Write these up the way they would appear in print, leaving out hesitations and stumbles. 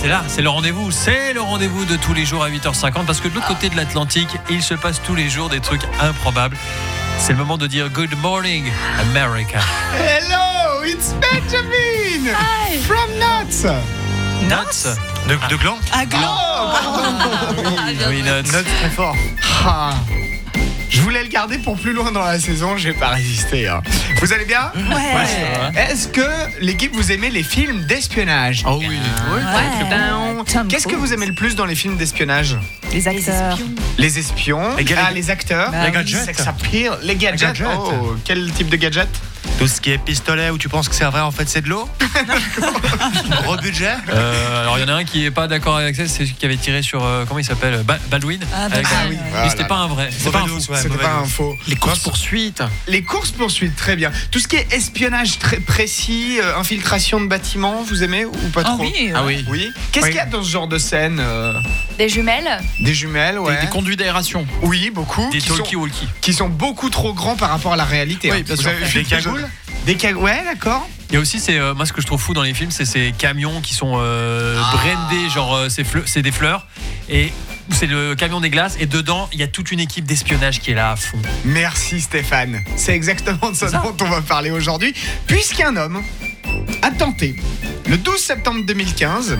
restez là, c'est le rendez-vous de tous les jours à 8h50 parce que de l'autre côté de l'Atlantique, il se passe tous les jours des trucs improbables. C'est le moment de dire Good morning America. Hello, it's Benjamin. Hi. From Nuts. Nuts De gland. Ah, gland. Oui, Nuts. Nuts très fort. Ah. Je voulais le garder pour plus loin dans la saison, j'ai pas résisté. Hein. Vous allez bien ? Ouais. Est-ce que l'équipe vous aimez les films d'espionnage ? Oh oui. Tom Qu'est-ce que Cruise. vous aimez le plus dans les films d'espionnage ? Les acteurs. Les espions, les acteurs, Bah les gadgets. sex appeal, les gadgets. gadgets. Oh, quel type de gadget ? Tout ce qui est pistolet où tu penses que c'est vrai, en fait c'est de l'eau. Gros budget. Alors il y en a un qui est pas d'accord avec ça, c'est celui qui avait tiré sur comment il s'appelle Baldwin. Ah, Avec- Baldwin, oui. ouais. Mais c'était pas un vrai. C'est pas un faux. C'était pas un faux. Les courses-poursuites. Les courses-poursuites, très bien. Tout ce qui est espionnage très précis, infiltration de bâtiments, vous aimez ou pas Ah trop ? oui. Ah oui. Oui. Qu'est-ce qu'il y a dans ce genre de scène Des jumelles. Des jumelles, ouais. Des conduits d'aération. Oui, beaucoup. Des Qui sont, talkie-walkie. qui sont beaucoup trop grands par rapport à la réalité. Oui, hein. bien Vous sûr. avez vu Des cagoules. Des cagoules, ouais, d'accord. Il y a aussi moi ce que je trouve fou dans les films, c'est ces camions qui sont brandés, genre c'est des fleurs et c'est le camion des glaces et dedans il y a toute une équipe d'espionnage qui est là à fond. Merci Stéphane. C'est exactement de ça dont on va parler aujourd'hui, puisqu'un homme a tenté, le 12 septembre 2015,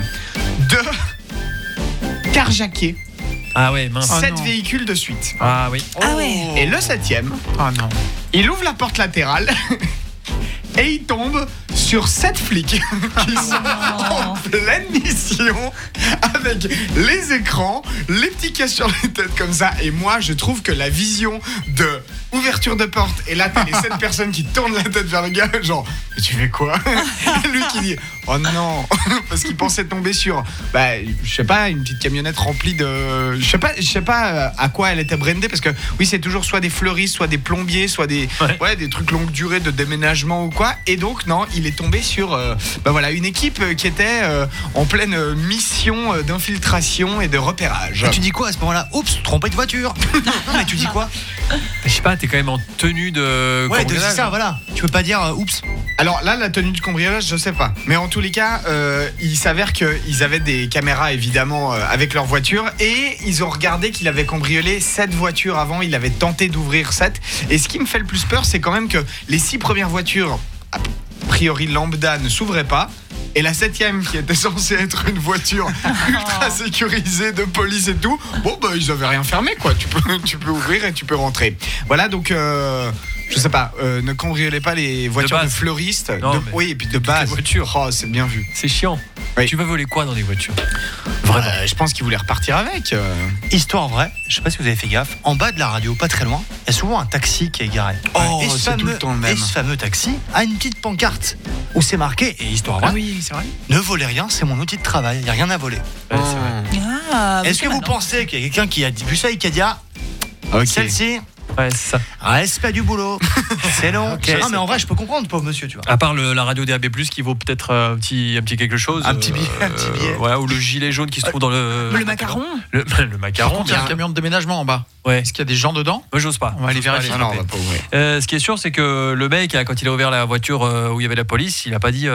de carjacker Ah ouais, mince. 7 non. véhicules de suite. Ah oui. Ah ouais. Et le 7e, Ah non. il ouvre la porte latérale et il tombe sur 7 flics qui sont en pleine mission avec les écrans, les petits casques sur les têtes comme ça. Et moi, je trouve que la vision de ouverture de porte et là, t'as les 7 personnes qui tournent la tête vers le gars, genre, mais tu fais quoi ? Et lui qui dit, oh non, parce qu'il pensait tomber sur, je sais pas, une petite camionnette remplie de, je sais pas à quoi elle était brandée, parce que oui, c'est toujours soit des fleuristes, soit des plombiers, soit des, des trucs longue durée de déménagement ou quoi. Et donc non, il est tombé sur, une équipe qui était en pleine mission d'infiltration et de repérage. Et tu dis quoi à ce moment-là ? Oups, trompé de voiture. Non, mais tu dis quoi ? Je sais pas, t'es quand même en tenue de. Ouais, c'est cambriolage. ça, voilà. Tu peux pas dire oups. Alors là, la tenue de cambriolage, je sais pas. Mais en tous les cas, il s'avère qu'ils avaient des caméras, évidemment, avec leur voiture. Et ils ont regardé qu'il avait cambriolé 7 voitures avant. Il avait tenté d'ouvrir 7. Et ce qui me fait le plus peur, c'est quand même que les 6 premières voitures, a priori lambda, ne s'ouvraient pas. Et la 7e, qui était censée être une voiture ultra sécurisée de police et tout, ils avaient rien fermé, quoi. Tu peux ouvrir et tu peux rentrer. Voilà, donc, je sais pas, ne cambriolez pas les voitures de fleuristes. Non, Oui, et puis de base. voitures. Oh, c'est bien vu. C'est chiant. Oui. Tu vas voler quoi dans les voitures ? Vraiment. Je pense qu'ils voulaient repartir avec. Histoire vraie, je sais pas si vous avez fait gaffe, en bas de la radio, pas très loin, il y a souvent un taxi qui est garé. Oh, Et ce c'est tout le temps le même. Et ce fameux taxi a une petite pancarte où c'est marqué, et histoire vraie, oui, c'est vrai. ne volez rien, c'est mon outil de travail, il n'y a rien à voler. Ouais, c'est vrai. Ah, Est-ce que vous maintenant. pensez qu'il y a quelqu'un qui a vu ça et qui a dit Ok. celle-ci, Ouais, c'est ça. respect du boulot, c'est long. Ok, Non, c'est mais en vrai, je peux comprendre, pauvre monsieur, tu vois. À part la radio DAB+, qui vaut peut-être un petit quelque chose. Un petit billet, un petit billet. Ouais, ou le gilet jaune qui se trouve dans le... Le macaron. Le macaron, Il y a un bien. camion de déménagement en bas. Ouais. Est-ce qu'il y a des gens dedans ? Moi, j'ose pas. On va aller J'ose pas vérifier. Ah non, on frapper. va pas ouvrir. Ce qui est sûr, c'est que le mec, quand il a ouvert la voiture où il y avait la police, il a pas dit...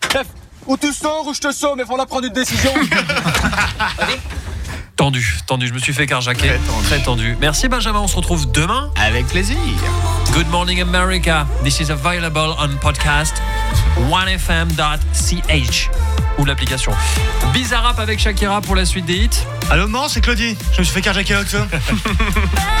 Ou tu sors ou je te sors, mais faudra prendre une décision. Tendu. Je me suis fait carjacker. Très tendu. Merci Benjamin, on se retrouve demain. Avec plaisir. Good Morning America. This is available on podcast 1fm.ch ou l'application. Bizarrap avec Shakira pour la suite des hits. Allô, non, c'est Claudie. Je me suis fait carjacker avec ça.